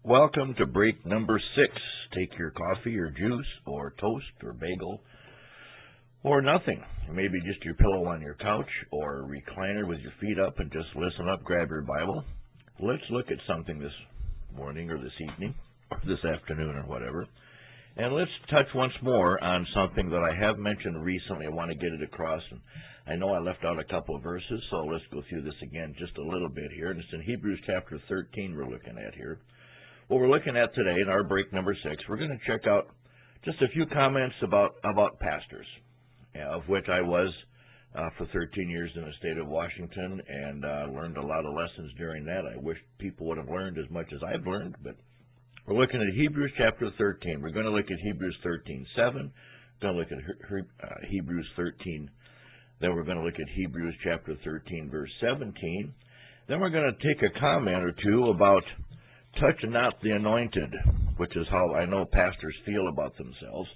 Welcome to break number 6. Take your coffee or juice or toast or bagel or nothing. Maybe just your pillow on your couch or a recliner with your feet up and just listen up, grab your Bible. Let's look at something this morning or this evening or this afternoon or whatever. And let's touch once more on something that I have mentioned recently. I want to get it across. And I know I left out a couple of verses, so let's go through this again just a little bit here. And it's in Hebrews chapter 13 we're looking at here. What we're looking at today in our break number 6, we're going to check out just a few comments about pastors, of which I was for 13 years in the state of Washington and learned a lot of lessons during that. I wish people would have learned as much as I've learned, but we're looking at Hebrews chapter 13. We're going to look at Hebrews 13:7. We're going to look at Hebrews 13. Then we're going to look at Hebrews chapter 13, verse 17. Then we're going to take a comment or two about touch not the anointed, which is how I know pastors feel about themselves.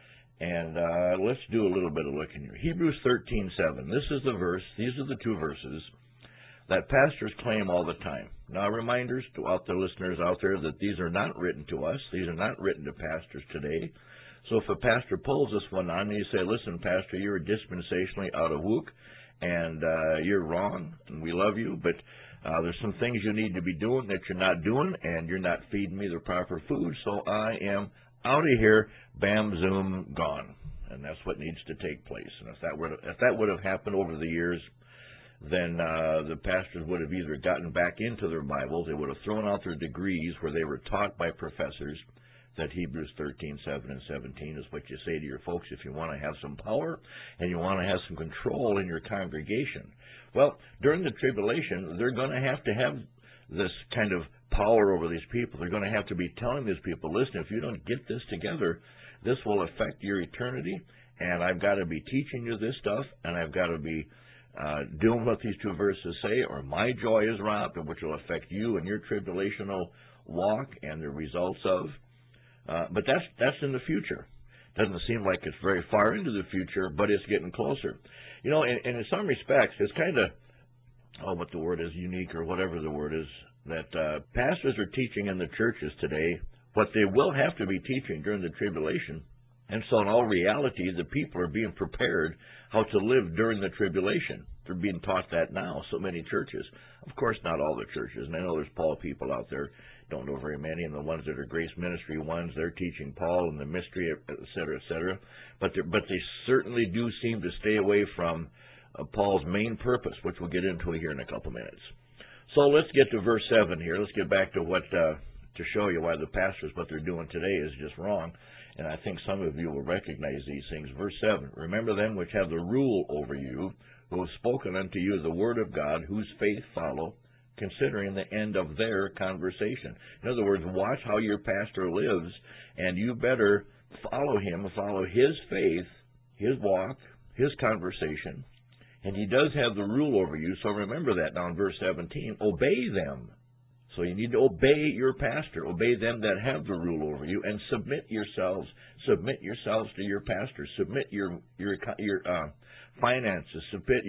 And let's do a little bit of looking here. Hebrews 13:7. This is the verse. These are the two verses that pastors claim all the time. Now, reminders to all the listeners out there that these are not written to us. These are not written to pastors today. So if a pastor pulls this one on and you say, listen, pastor, you're dispensationally out of whack, and you're wrong, and we love you, but there's some things you need to be doing that you're not doing, and you're not feeding me the proper food, so I am out of here, bam, zoom, gone. And that's what needs to take place. And if that would have happened over the years, then the pastors would have either gotten back into their Bibles, they would have thrown out their degrees where they were taught by professors that Hebrews 13:7 and 17 is what you say to your folks if you want to have some power and you want to have some control in your congregation. Well, during the tribulation, they're going to have this kind of power over these people. They're going to have to be telling these people, listen, if you don't get this together, this will affect your eternity, and I've got to be teaching you this stuff, and I've got to be doing what these two verses say, or my joy is robbed, which will affect you and your tribulational walk and the results of. But that's in the future. Doesn't seem like it's very far into the future, but it's getting closer. You know, and in some respects, it's kind of, what the word is, unique or whatever the word is, that pastors are teaching in the churches today what they will have to be teaching during the tribulation. And so in all reality, the people are being prepared how to live during the tribulation. They're being taught that now, so many churches. Of course, not all the churches. And I know there's Paul people out there, don't know very many, and the ones that are grace ministry ones, they're teaching Paul and the mystery, et cetera, et cetera. But they certainly do seem to stay away from Paul's main purpose, which we'll get into here in a couple minutes. So let's get to verse 7 here. Let's get back to what to show you why the pastors, what they're doing today is just wrong. And I think some of you will recognize these things. Verse 7, remember them which have the rule over you, who have spoken unto you the word of God, whose faith follow, considering the end of their conversation. In other words, watch how your pastor lives, and you better follow him, follow his faith, his walk, his conversation. And he does have the rule over you, so remember that now in verse 17. Obey them. So you need to obey your pastor, obey them that have the rule over you, and submit yourselves to your pastor, submit your finances, submit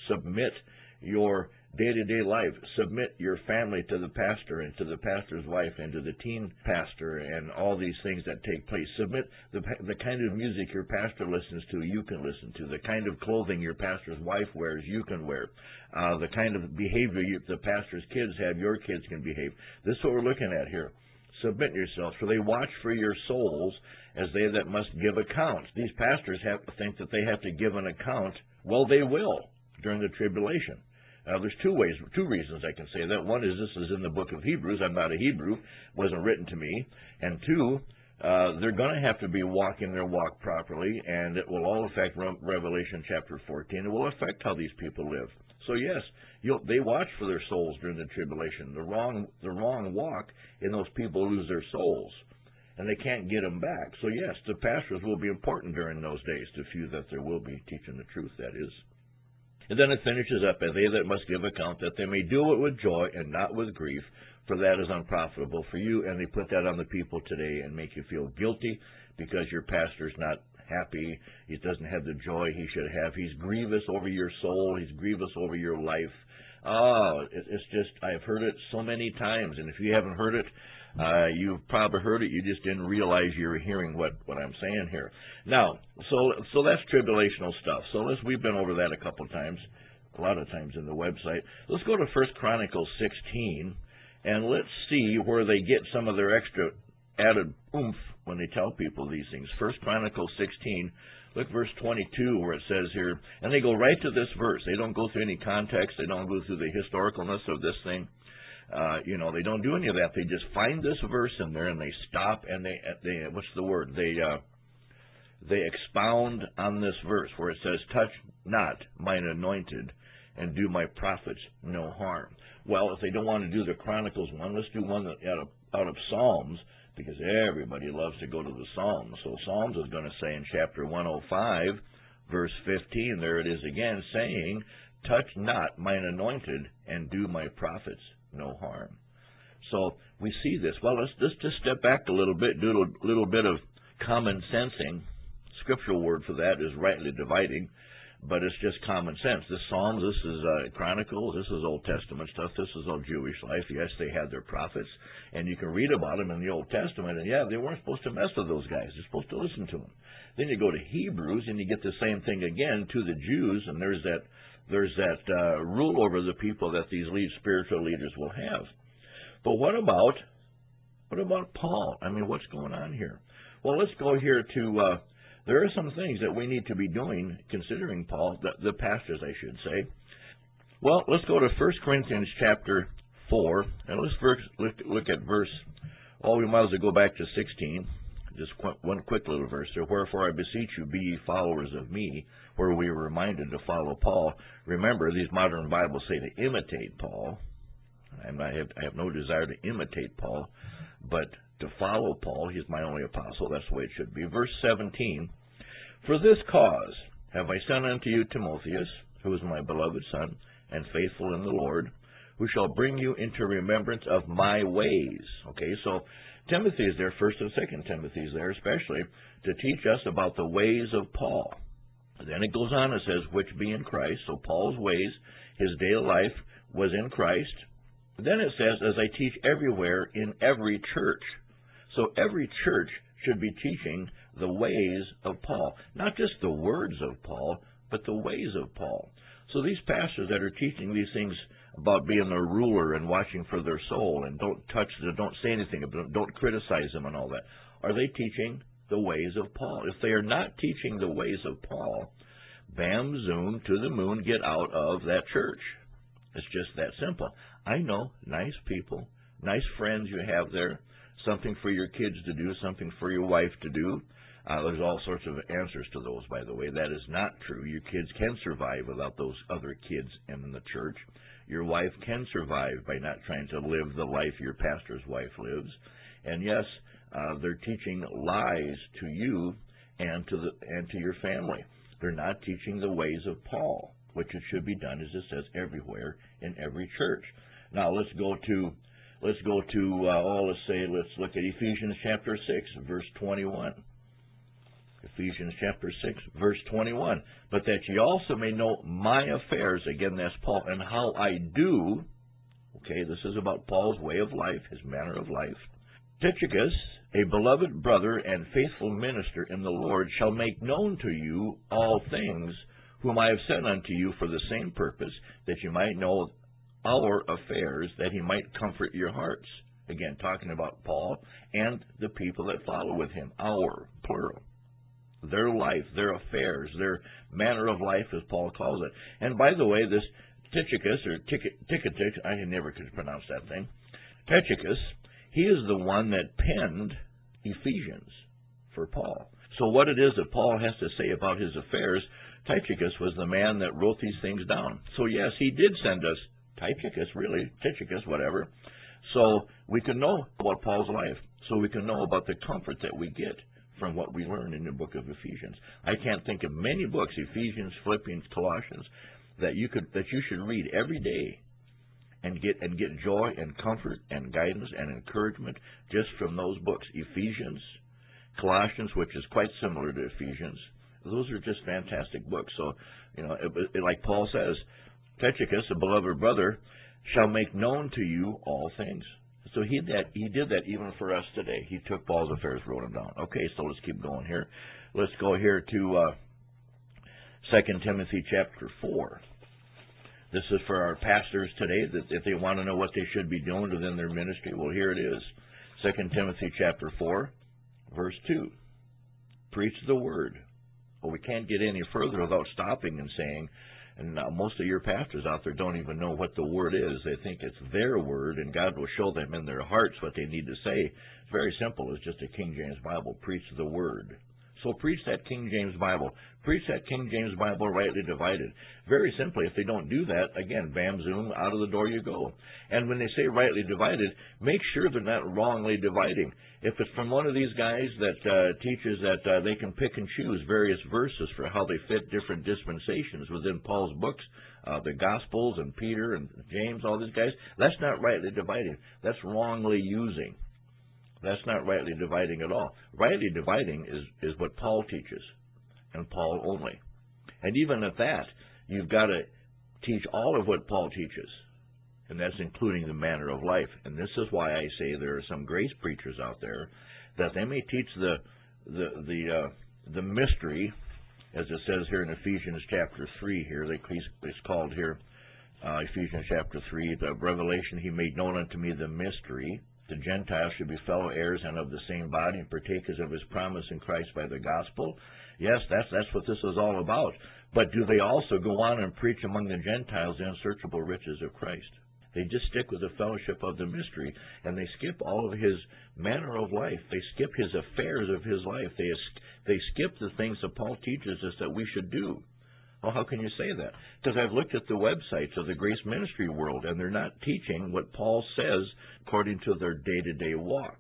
your day-to-day life, submit your family to the pastor and to the pastor's wife and to the teen pastor and all these things that take place. Submit the kind of music your pastor listens to, you can listen to. The kind of clothing your pastor's wife wears, you can wear. The kind of behavior the pastor's kids have, your kids can behave. This is what we're looking at here. Submit yourselves, for they watch for your souls as they that must give account. These pastors have to think that they have to give an account. Well, they will during the tribulation. There's two reasons I can say that. One is this is in the book of Hebrews. I'm not a Hebrew. It wasn't written to me. And two, they're going to have to be walking their walk properly, and it will all affect Revelation chapter 14. It will affect how these people live. So yes, they watch for their souls during the tribulation. The wrong walk, and those people lose their souls, and they can't get them back. So yes, the pastors will be important during those days, to few that there will be teaching the truth, that is. And then it finishes up, as they that must give account, that they may do it with joy and not with grief, for that is unprofitable for you. And they put that on the people today and make you feel guilty because your pastor's not happy. He doesn't have the joy he should have. He's grievous over your soul. He's grievous over your life. It's just, I've heard it so many times, and if you haven't heard it, you've probably heard it, you just didn't realize you were hearing what I'm saying here. Now, so that's tribulational stuff. So we've been over that a couple of times, a lot of times in the website. Let's go to 1 Chronicles 16, and let's see where they get some of their extra added oomph when they tell people these things. 1 Chronicles 16, look verse 22 where it says here, and they go right to this verse. They don't go through any context. They don't go through the historicalness of this thing. They don't do any of that. They just find this verse in there and they stop and they what's the word? They expound on this verse where it says, touch not mine anointed and do my prophets no harm. Well, if they don't want to do the Chronicles one, let's do one out of Psalms, because everybody loves to go to the Psalms. So Psalms is going to say in chapter 105, verse 15, there it is again, saying, touch not mine anointed and do my prophets no harm. So we see this. Well, let's just step back a little bit, do a little bit of common sensing. Scriptural word for that is rightly dividing, but it's just common sense. This Psalms, this is Chronicles, this is Old Testament stuff, this is all Jewish life. Yes, they had their prophets, and you can read about them in the Old Testament, and yeah, they weren't supposed to mess with those guys. They're supposed to listen to them. Then you go to Hebrews, and you get the same thing again to the Jews, and there's that rule over the people that these spiritual leaders will have. But what about Paul? I mean, what's going on here? Well, let's go here to... there are some things that we need to be doing, considering Paul, the pastors, I should say. Well, let's go to 1 Corinthians chapter 4, and let's first look at verse, we might as well go back to 16, just one quick little verse there. Wherefore I beseech you, be ye followers of me, where we are reminded to follow Paul. Remember, these modern Bibles say to imitate Paul. I have no desire to imitate Paul, but to follow Paul. He's my only apostle. That's the way it should be. Verse 17, for this cause have I sent unto you Timotheus, who is my beloved son, and faithful in the Lord, who shall bring you into remembrance of my ways. Okay, so Timothy is there, 1st and 2nd Timothy is there, especially to teach us about the ways of Paul. Then it goes on and says, which be in Christ. So Paul's ways, his daily life was in Christ. Then it says, as I teach everywhere in every church. So every church should be teaching the ways of Paul. Not just the words of Paul, but the ways of Paul. So these pastors that are teaching these things about being their ruler and watching for their soul and don't say anything, don't criticize them and all that, are they teaching the ways of Paul? If they are not teaching the ways of Paul, bam, zoom, to the moon, get out of that church. It's just that simple. I know, nice people, nice friends you have there, something for your kids to do, something for your wife to do. There's all sorts of answers to those, by the way. That is not true. Your kids can survive without those other kids in the church. Your wife can survive by not trying to live the life your pastor's wife lives. And yes, they're teaching lies to you and to your family. They're not teaching the ways of Paul, which it should be done, as it says, everywhere in every church. Now let's look at Ephesians chapter 6, verse 21. Ephesians chapter 6, verse 21. But that ye also may know my affairs, again that's Paul, and how I do. Okay, this is about Paul's way of life, his manner of life. Tychicus, a beloved brother and faithful minister in the Lord, shall make known to you all things, whom I have sent unto you for the same purpose, that you might know our affairs, that he might comfort your hearts. Again, talking about Paul and the people that follow with him. Our, plural. Their life, their affairs, their manner of life, as Paul calls it. And by the way, this Tychicus, or Tychicus, I never could pronounce that thing, Tychicus, he is the one that penned Ephesians for Paul. So what it is that Paul has to say about his affairs, Tychicus was the man that wrote these things down. So yes, he did send us Tychicus, whatever, so we can know about Paul's life, so we can know about the comfort that we get from what we learn in the book of Ephesians. I can't think of many books, Ephesians, Philippians, Colossians, that you should read every day and get joy and comfort and guidance and encouragement just from those books. Ephesians, Colossians, which is quite similar to Ephesians. Those are just fantastic books. So, like Paul says, Tychicus, a beloved brother, shall make known to you all things. So he did that even for us today. He took Paul's affairs, wrote them down. Okay, so let's keep going here. Let's go here to 2 Timothy chapter 4. This is for our pastors today, that if they want to know what they should be doing within their ministry, well, here it is. 2 Timothy chapter 4, verse 2. Preach the word. Well, we can't get any further without stopping and saying, and most of your pastors out there don't even know what the word is. They think it's their word, and God will show them in their hearts what they need to say. It's very simple. It's just a King James Bible. Preach the word. So preach that King James Bible. Preach that King James Bible rightly divided. Very simply, if they don't do that, again, bam, zoom, out of the door you go. And when they say rightly divided, make sure they're not wrongly dividing. If it's from one of these guys that teaches that they can pick and choose various verses for how they fit different dispensations within Paul's books, the Gospels and Peter and James, all these guys, that's not rightly dividing. That's wrongly using. That's not rightly dividing at all. Rightly dividing is what Paul teaches, and Paul only. And even at that, you've got to teach all of what Paul teaches, and that's including the manner of life. And this is why I say there are some grace preachers out there that they may teach the mystery, as it says here in Ephesians chapter 3 here. It's called here, Ephesians chapter 3, the revelation he made known unto me the mystery. The Gentiles should be fellow heirs and of the same body and partakers of his promise in Christ by the gospel. Yes, that's what this is all about. But do they also go on and preach among the Gentiles the unsearchable riches of Christ? They just stick with the fellowship of the mystery, and they skip all of his manner of life. They skip his affairs of his life. They skip the things that Paul teaches us that we should do. Well, how can you say that? Because I've looked at the websites of the Grace Ministry world, and they're not teaching what Paul says according to their day-to-day walk.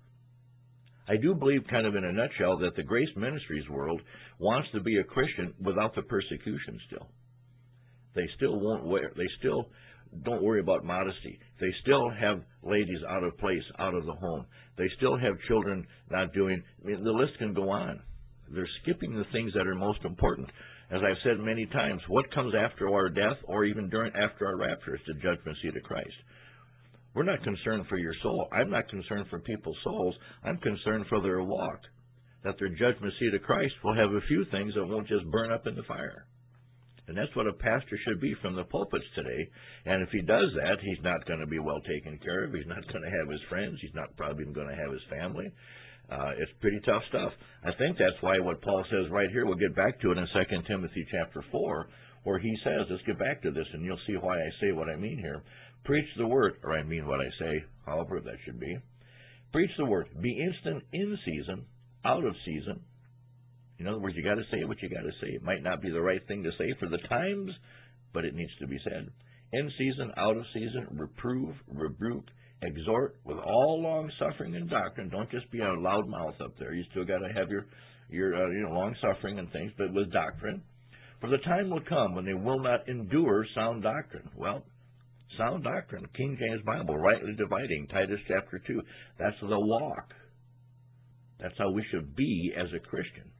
I do believe, kind of in a nutshell, that the Grace Ministries world wants to be a Christian without the persecution still. They still don't worry about modesty. They still have ladies out of place, out of the home. They still have children not doing, the list can go on. They're skipping the things that are most important. As I've said many times, what comes after our death or even after our rapture is the judgment seat of Christ. We're not concerned for your soul. I'm not concerned for people's souls. I'm concerned for their walk, that their judgment seat of Christ will have a few things that won't just burn up in the fire. And that's what a pastor should be from the pulpits today. And if he does that, he's not going to be well taken care of. He's not going to have his friends. He's not probably even going to have his family. It's pretty tough stuff. I think that's why what Paul says right here, we'll get back to it in 2 Timothy chapter 4, where he says, let's get back to this, and you'll see why I say what I mean here. Preach the word, or I mean what I say, however that should be. Preach the word. Be instant in season, out of season. In other words, you got to say what you got to say. It might not be the right thing to say for the times, but it needs to be said. In season, out of season, reprove, rebuke, exhort with all long suffering and doctrine. Don't just be a loud mouth up there. You still got to have your long suffering and things, but with doctrine. For the time will come when they will not endure sound doctrine. Well, sound doctrine, King James Bible, rightly dividing, Titus chapter 2. That's the walk. That's how we should be as a Christian.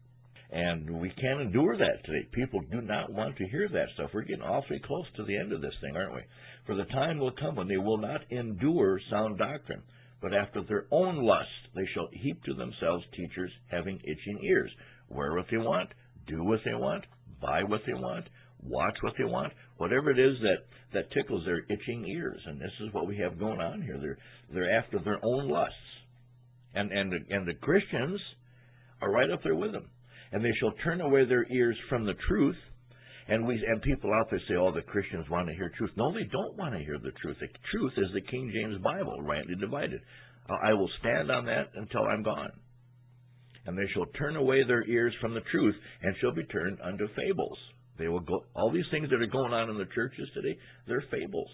And we can't endure that today. People do not want to hear that stuff. We're getting awfully close to the end of this thing, aren't we? For the time will come when they will not endure sound doctrine, but after their own lust they shall heap to themselves teachers having itching ears. Wear what they want, do what they want, buy what they want, watch what they want, whatever it is that tickles their itching ears. And this is what we have going on here. They're after their own lusts. And the Christians are right up there with them. And they shall turn away their ears from the truth. And people out there say, oh, the Christians want to hear truth. No, they don't want to hear the truth. The truth is the King James Bible, rightly divided. I will stand on that until I'm gone. And they shall turn away their ears from the truth, and shall be turned unto fables. They will go. All these things that are going on in the churches today, they're fables.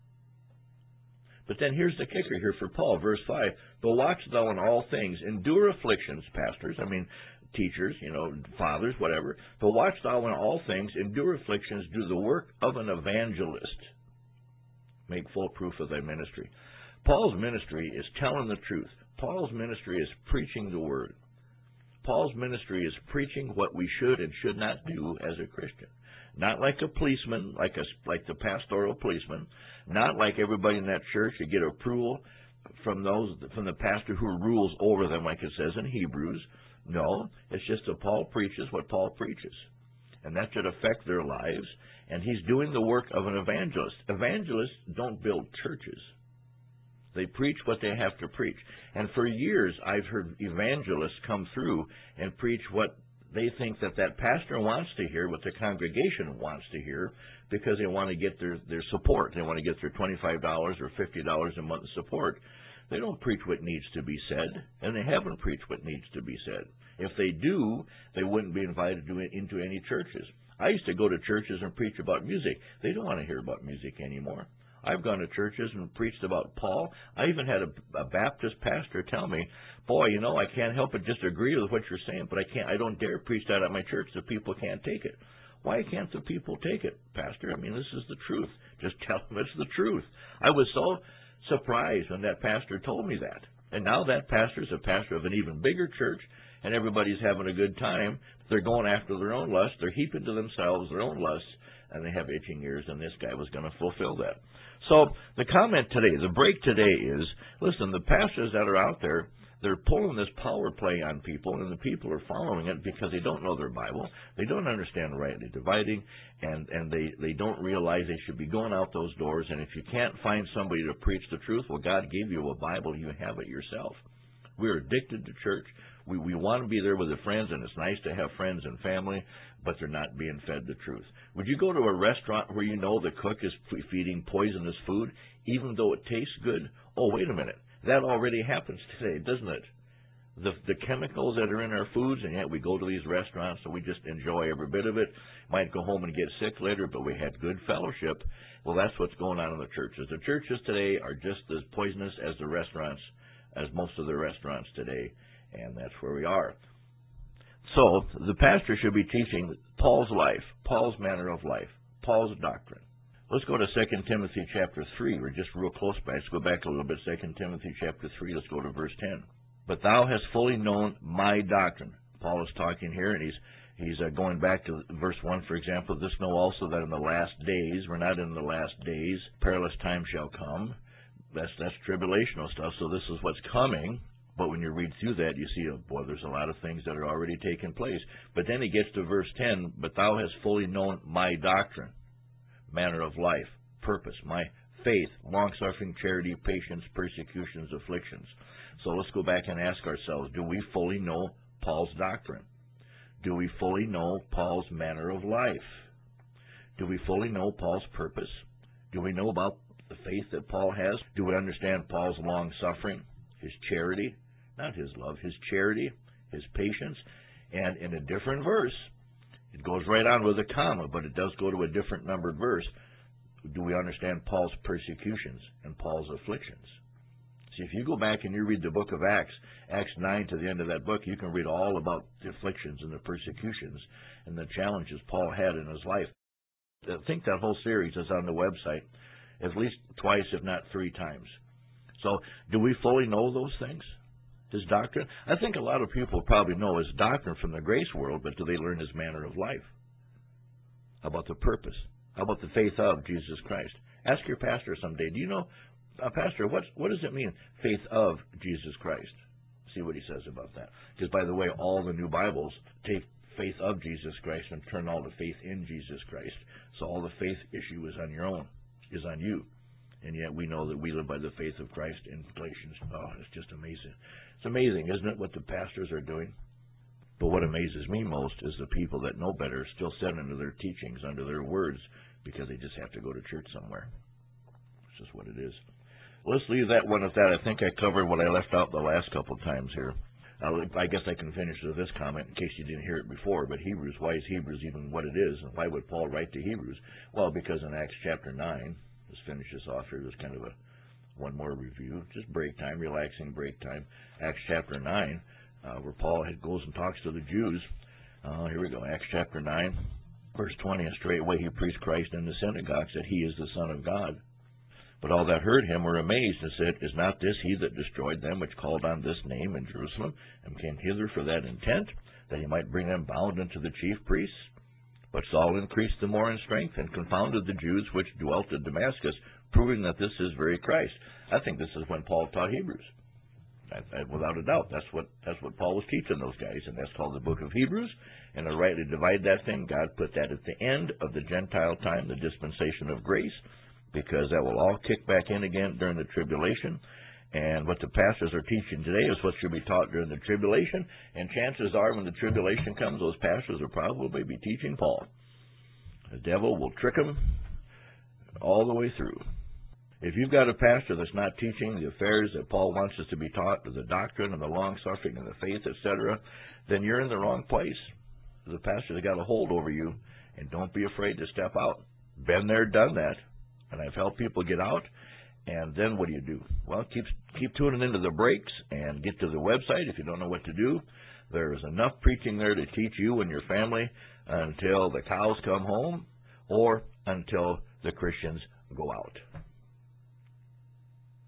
But then here's the kicker here for Paul, verse 5. But watch thou in all things, endure afflictions, pastors, teachers, fathers, whatever. But watch thou in all things, endure afflictions, do the work of an evangelist. Make full proof of thy ministry. Paul's ministry is telling the truth. Paul's ministry is preaching the word. Paul's ministry is preaching what we should and should not do as a Christian. not like a policeman, like the pastoral policeman, not like everybody in that church. You get approval from the pastor who rules over them, like it says in Hebrews. No, it's just that Paul preaches what Paul preaches, and that should affect their lives. And he's doing the work of an evangelist. Evangelists don't build churches. They preach what they have to preach. And for years, I've heard evangelists come through and preach what they think that pastor wants to hear, what the congregation wants to hear, because they want to get their support. They want to get their $25 or $50 a month support. They don't preach what needs to be said, and they haven't preached what needs to be said. If they do, they wouldn't be invited into any churches. I used to go to churches and preach about music. They don't want to hear about music anymore. I've gone to churches and preached about Paul. I even had a Baptist pastor tell me, boy, I can't help but just agree with what you're saying, but I don't dare preach that at my church. The people can't take it. Why can't the people take it, Pastor? I mean, this is the truth. Just tell them it's the truth. I was so surprised when that pastor told me that. And now that pastor is a pastor of an even bigger church, and everybody's having a good time. They're going after their own lust. They're heaping to themselves their own lusts, and they have itching ears, and this guy was going to fulfill that. So the comment today, the break today is, listen, the pastors that are out there, they're pulling this power play on people, and the people are following it because they don't know their Bible. They don't understand rightly dividing, and they don't realize they should be going out those doors. And if you can't find somebody to preach the truth, well, God gave you a Bible. You have it yourself. We're addicted to church. We want to be there with the friends, and it's nice to have friends and family, but they're not being fed the truth. Would you go to a restaurant where you know the cook is feeding poisonous food, even though it tastes good? Oh, wait a minute. That already happens today, doesn't it? The chemicals that are in our foods, and yet we go to these restaurants and we just enjoy every bit of it. Might go home and get sick later, but we had good fellowship. Well, that's what's going on in the churches. The churches today are just as poisonous as the restaurants, as most of the restaurants today, and that's where we are. So the pastor should be teaching Paul's life, Paul's manner of life, Paul's doctrine. Let's go to 2 Timothy chapter 3. We're just real close by. Let's go back a little bit. 2 Timothy chapter 3. Let's go to verse 10. But thou hast fully known my doctrine. Paul is talking here, and he's going back to verse 1, for example. This know also that in the last days, we're not in the last days, perilous time shall come. That's tribulational stuff, so this is what's coming. But when you read through that, you see, oh boy, there's a lot of things that are already taking place. But then he gets to verse 10, but thou hast fully known my doctrine, manner of life, purpose, my faith, long-suffering, charity, patience, persecutions, afflictions. So let's go back and ask ourselves, do we fully know Paul's doctrine? Do we fully know Paul's manner of life? Do we fully know Paul's purpose? Do we know about the faith that Paul has? Do we understand Paul's long-suffering, his charity, not his love, his charity, his patience? And in a different verse, it goes right on with a comma, but it does go to a different numbered verse. Do we understand Paul's persecutions and Paul's afflictions? See, if you go back and you read the book of Acts, Acts 9 to the end of that book, you can read all about the afflictions and the persecutions and the challenges Paul had in his life. I think that whole series is on the website at least twice, if not 3 times. So do we fully know those things? His doctrine? I think a lot of people probably know his doctrine from the grace world, but do they learn his manner of life? How about the purpose? How about the faith of Jesus Christ? Ask your pastor someday, do you know, Pastor, what does it mean, faith of Jesus Christ? See what he says about that. Because, by the way, all the new Bibles take faith of Jesus Christ and turn all the faith in Jesus Christ. So all the faith issue is on your own, is on you. And yet we know that we live by the faith of Christ in Galatians. Oh, it's just amazing. It's amazing, isn't it, what the pastors are doing? But what amazes me most is the people that know better still sit under their teachings, under their words, because they just have to go to church somewhere. It's just what it is. Let's leave that one at that. I think I covered what I left out the last couple of times here. I guess I can finish with this comment in case you didn't hear it before, but Hebrews, why is Hebrews even what it is? And why would Paul write to Hebrews? Well, because in Acts chapter 9, let's finish this off here. There's kind of one more review. Just break time, relaxing break time. Acts chapter 9, where Paul goes and talks to the Jews. Here we go, Acts chapter 9, verse 20. And straightway he preached Christ in the synagogues, that he is the Son of God. But all that heard him were amazed, and said, Is not this he that destroyed them which called on this name in Jerusalem, and came hither for that intent, that he might bring them bound unto the chief priests? But Saul increased the more in strength and confounded the Jews which dwelt in Damascus, proving that this is very Christ. I think this is when Paul taught Hebrews. Without a doubt, that's what Paul was teaching those guys, and that's called the book of Hebrews. And to rightly divide that thing, God put that at the end of the Gentile time, the dispensation of grace, because that will all kick back in again during the tribulation. And what the pastors are teaching today is what should be taught during the tribulation. And chances are, when the tribulation comes, those pastors will probably be teaching Paul. The devil will trick them all the way through. If you've got a pastor that's not teaching the affairs that Paul wants us to be taught, the doctrine and the long-suffering and the faith, etc., then you're in the wrong place. The pastor's got a hold over you, and don't be afraid to step out. Been there, done that, and I've helped people get out. And then what do? Well, keep tuning into the breaks and get to the website if you don't know what to do. There's enough preaching there to teach you and your family until the cows come home or until the Christians go out.